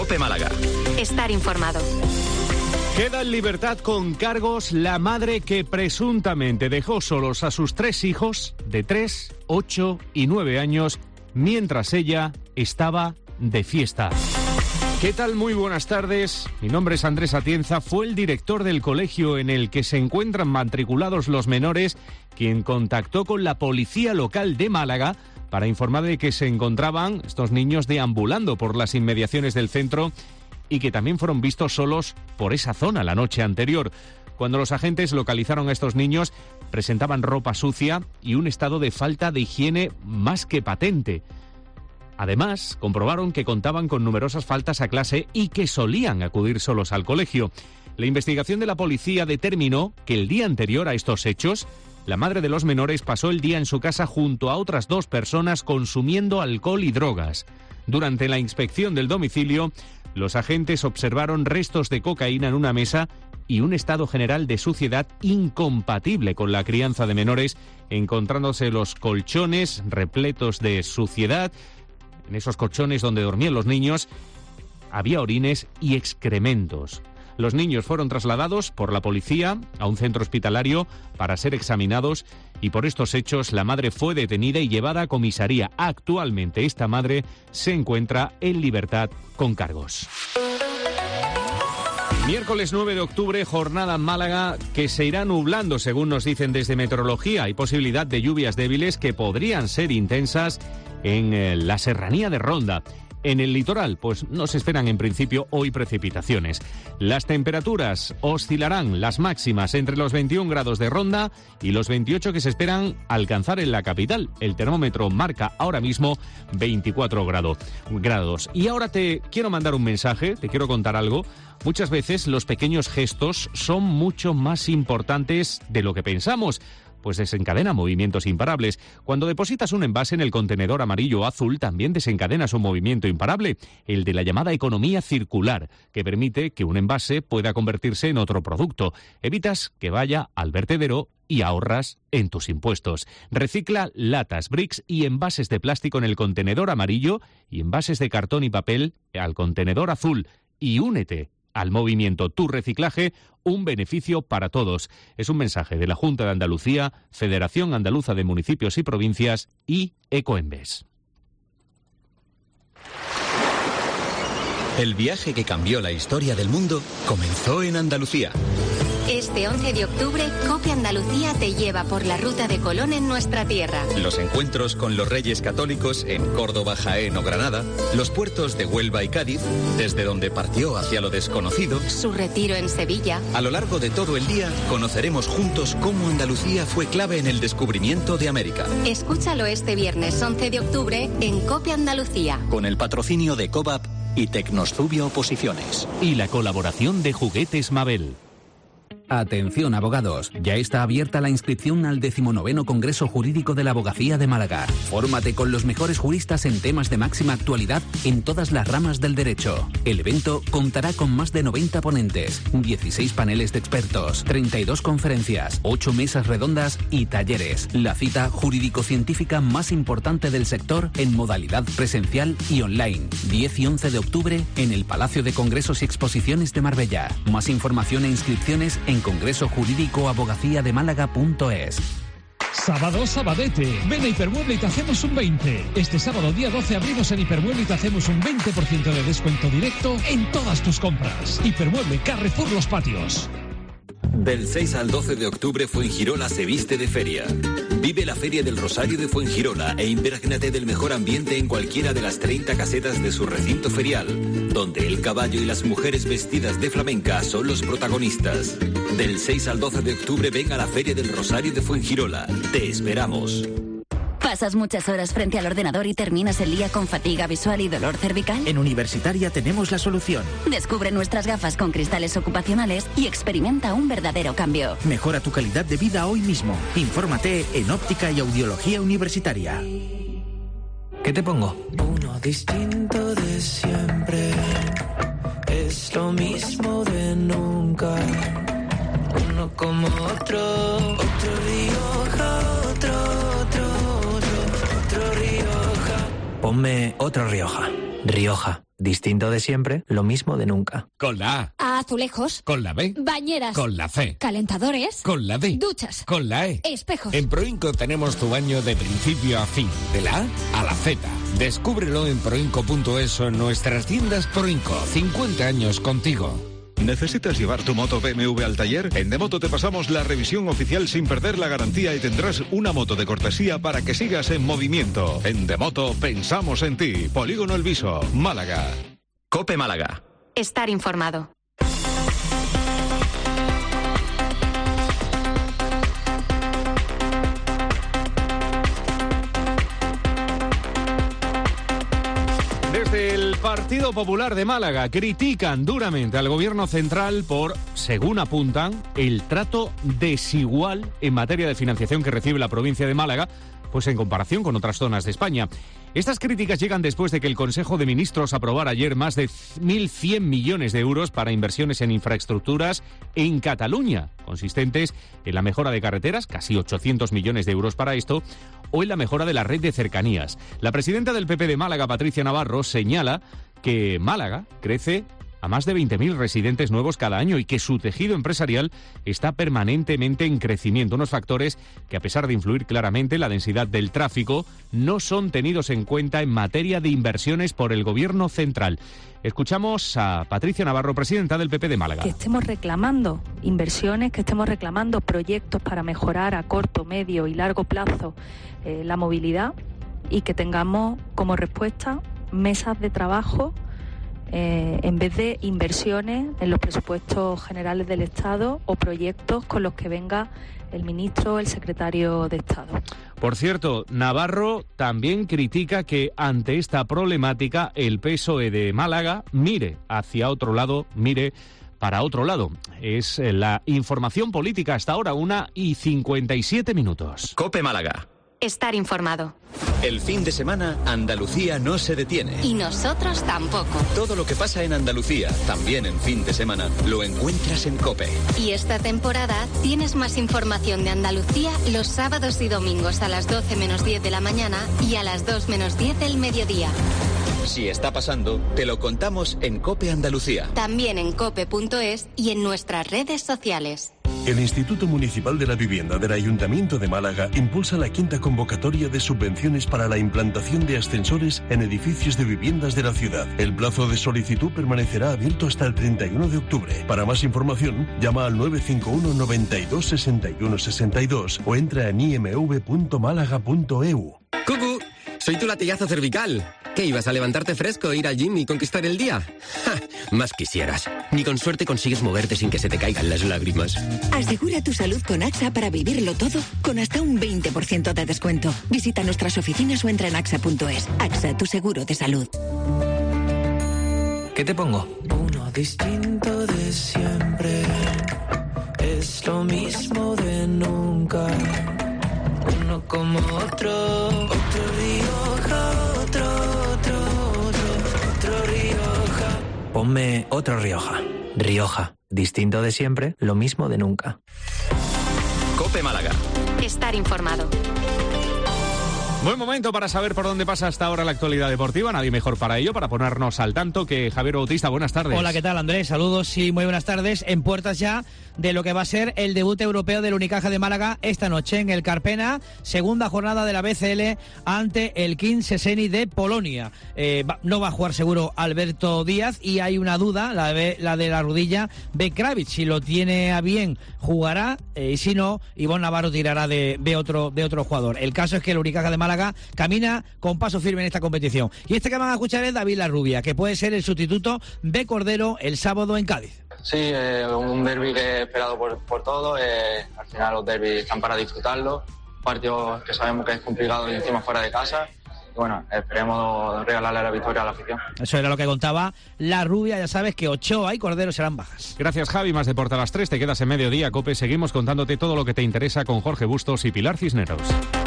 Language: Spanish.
COPE Málaga. Estar informado. Queda en libertad con cargos la madre que presuntamente dejó solos a sus 3 hijos de 3, 8 y 9 años mientras ella estaba de fiesta. ¿Qué tal? Muy buenas tardes. Mi nombre es Andrés Atienza. Fue el director del colegio en el que se encuentran matriculados los menores quien contactó con la policía local de Málaga para informar de que se encontraban estos niños deambulando por las inmediaciones del centro y que también fueron vistos solos por esa zona la noche anterior. Cuando los agentes localizaron a estos niños, presentaban ropa sucia y un estado de falta de higiene más que patente. Además, comprobaron que contaban con numerosas faltas a clase y que solían acudir solos al colegio. La investigación de la policía determinó que el día anterior a estos hechos, la madre de los menores pasó el día en su casa junto a otras 2 personas consumiendo alcohol y drogas. Durante la inspección del domicilio, los agentes observaron restos de cocaína en una mesa y un estado general de suciedad incompatible con la crianza de menores, encontrándose los colchones repletos de suciedad. En esos colchones donde dormían los niños había orines y excrementos. Los niños fueron trasladados por la policía a un centro hospitalario para ser examinados y por estos hechos la madre fue detenida y llevada a comisaría. Actualmente esta madre se encuentra en libertad con cargos. Miércoles 9 de octubre, jornada en Málaga que se irá nublando según nos dicen desde meteorología. Hay posibilidad de lluvias débiles que podrían ser intensas en la serranía de Ronda. En el litoral, pues no se esperan en principio hoy precipitaciones. Las temperaturas oscilarán las máximas entre los 21 grados de Ronda y los 28 que se esperan alcanzar en la capital. El termómetro marca ahora mismo 24 grados. Y ahora te quiero mandar un mensaje, te quiero contar algo. Muchas veces los pequeños gestos son mucho más importantes de lo que pensamos, pues desencadena movimientos imparables. Cuando depositas un envase en el contenedor amarillo o azul, también desencadenas un movimiento imparable, el de la llamada economía circular, que permite que un envase pueda convertirse en otro producto. Evitas que vaya al vertedero y ahorras en tus impuestos. Recicla latas, bricks y envases de plástico en el contenedor amarillo y envases de cartón y papel al contenedor azul y únete al movimiento Tu Reciclaje, un beneficio para todos. Es un mensaje de la Junta de Andalucía, Federación Andaluza de Municipios y Provincias y Ecoembes. El viaje que cambió la historia del mundo comenzó en Andalucía. Este 11 de octubre, COPE Andalucía te lleva por la ruta de Colón en nuestra tierra. Los encuentros con los Reyes Católicos en Córdoba, Jaén o Granada, los puertos de Huelva y Cádiz, desde donde partió hacia lo desconocido, su retiro en Sevilla. A lo largo de todo el día, conoceremos juntos cómo Andalucía fue clave en el descubrimiento de América. Escúchalo este viernes 11 de octubre en COPE Andalucía. Con el patrocinio de COVAP y Tecnostudio Oposiciones. Y la colaboración de Juguetes Mabel. Atención abogados, ya está abierta la inscripción al 19º Congreso Jurídico de la Abogacía de Málaga. Fórmate con los mejores juristas en temas de máxima actualidad en todas las ramas del derecho. El evento contará con más de 90 ponentes, 16 paneles de expertos, 32 conferencias, 8 mesas redondas y talleres. La cita jurídico-científica más importante del sector en modalidad presencial y online. 10 y 11 de octubre en el Palacio de Congresos y Exposiciones de Marbella. Más información e inscripciones en congresojurídicoabogaciademálaga.es. Sábado, sabadete. Ven a Hipermueble y te hacemos un 20. Este sábado, día 12, abrimos en Hipermueble y te hacemos un 20% de descuento directo en todas tus compras. Hipermueble, Carrefour Los Patios. Del 6 al 12 de octubre, Fuengirola se viste de feria. Vive la Feria del Rosario de Fuengirola e imprégnate del mejor ambiente en cualquiera de las 30 casetas de su recinto ferial, donde el caballo y las mujeres vestidas de flamenca son los protagonistas. Del 6 al 12 de octubre ven a la Feria del Rosario de Fuengirola. Te esperamos. ¿Pasas muchas horas frente al ordenador y terminas el día con fatiga visual y dolor cervical? En Universitaria tenemos la solución. Descubre nuestras gafas con cristales ocupacionales y experimenta un verdadero cambio. Mejora tu calidad de vida hoy mismo. Infórmate en Óptica y Audiología Universitaria. ¿Qué te pongo? Uno distinto de siempre. Es lo mismo de nunca. Uno como otro. Otro Rioja, otro Rioja. Ponme otro Rioja. Rioja. Distinto de siempre, lo mismo de nunca. Con la A. Azulejos. Con la B. Bañeras. Con la C. Calentadores. Con la D. Duchas. Con la E. Espejos. En Proinco tenemos tu baño de principio a fin, de la A a la Z. Descúbrelo en proinco.es o en nuestras tiendas Proinco. 50 años contigo. ¿Necesitas llevar tu moto BMW al taller? En Demoto te pasamos la revisión oficial sin perder la garantía y tendrás una moto de cortesía para que sigas en movimiento. En Demoto pensamos en ti. Polígono El Viso, Málaga. COPE Málaga. Estar informado. Desde el Partido Popular de Málaga critican duramente al Gobierno central por, según apuntan, el trato desigual en materia de financiación que recibe la provincia de Málaga, pues en comparación con otras zonas de España. Estas críticas llegan después de que el Consejo de Ministros aprobara ayer más de 1.100 millones de euros para inversiones en infraestructuras en Cataluña, consistentes en la mejora de carreteras, casi 800 millones de euros para esto, o en la mejora de la red de cercanías. La presidenta del PP de Málaga, Patricia Navarro, señala que Málaga crece a más de 20.000 residentes nuevos cada año y que su tejido empresarial está permanentemente en crecimiento. Unos factores que, a pesar de influir claramente en la densidad del tráfico, no son tenidos en cuenta en materia de inversiones por el Gobierno central. Escuchamos a Patricia Navarro, presidenta del PP de Málaga. Que estemos reclamando inversiones, que estemos reclamando proyectos para mejorar a corto, medio y largo plazo la movilidad y que tengamos como respuesta mesas de trabajo en vez de inversiones en los presupuestos generales del Estado o proyectos con los que venga el ministro o el secretario de Estado. Por cierto, Navarro también critica que ante esta problemática el PSOE de Málaga mire hacia otro lado, mire para otro lado. Es la información política hasta ahora, 1:57. COPE Málaga. Estar informado. El fin de semana, Andalucía no se detiene. Y nosotros tampoco. Todo lo que pasa en Andalucía, también en fin de semana, lo encuentras en COPE. Y esta temporada tienes más información de Andalucía los sábados y domingos a las 12 menos 10 de la mañana y a las 2 menos 10 del mediodía. Si está pasando, te lo contamos en COPE Andalucía. También en cope.es y en nuestras redes sociales. El Instituto Municipal de la Vivienda del Ayuntamiento de Málaga impulsa la 5ª convocatoria de subvenciones para la implantación de ascensores en edificios de viviendas de la ciudad. El plazo de solicitud permanecerá abierto hasta el 31 de octubre. Para más información, llama al 951 92 61 62 o entra en imv.málaga.eu. ¡Cucu! Soy tu latigazo cervical. ¿Qué, ibas a levantarte fresco, ir al gym y conquistar el día? ¡Ja! Más quisieras. Ni con suerte consigues moverte sin que se te caigan las lágrimas. Asegura tu salud con AXA para vivirlo todo con hasta un 20% de descuento. Visita nuestras oficinas o entra en AXA.es. AXA, tu seguro de salud. ¿Qué te pongo? Uno distinto de siempre. Es lo mismo de nunca. Uno como otro. Otro Rioja, otro Rioja. Ponme otro Rioja. Rioja. Distinto de siempre, lo mismo de nunca. COPE Málaga. Estar informado. Buen momento para saber por dónde pasa hasta ahora la actualidad deportiva. Nadie mejor para ello, para ponernos al tanto que Javier Bautista. Buenas tardes. Hola, ¿qué tal, Andrés? Saludos y muy buenas tardes. En puertas ya de lo que va a ser el debut europeo del Unicaja de Málaga esta noche en el Carpena, segunda jornada de la BCL ante el King Szesny de Polonia. No va a jugar seguro Alberto Díaz y hay una duda, la de la rodilla de Kravic. Si lo tiene a bien, jugará, y si no, Ivonne Navarro tirará de otro jugador. El caso es que el Unicaja de Málaga camina con paso firme en esta competición. Y este que van a escuchar es David Larrubia, que puede ser el sustituto de Cordero el sábado en Cádiz. Sí, un derbi que es esperado por todos. Al final los derbis están para disfrutarlos. Partidos que sabemos que es complicado y encima fuera de casa. Y bueno, esperemos regalarle la victoria a la afición. Eso era lo que contaba Larrubia. Ya sabes que Ochoa y Cordero serán bajas. Gracias, Javi. Más deporte a las 3. Te quedas en Mediodía, COPE. Seguimos contándote todo lo que te interesa con Jorge Bustos y Pilar Cisneros.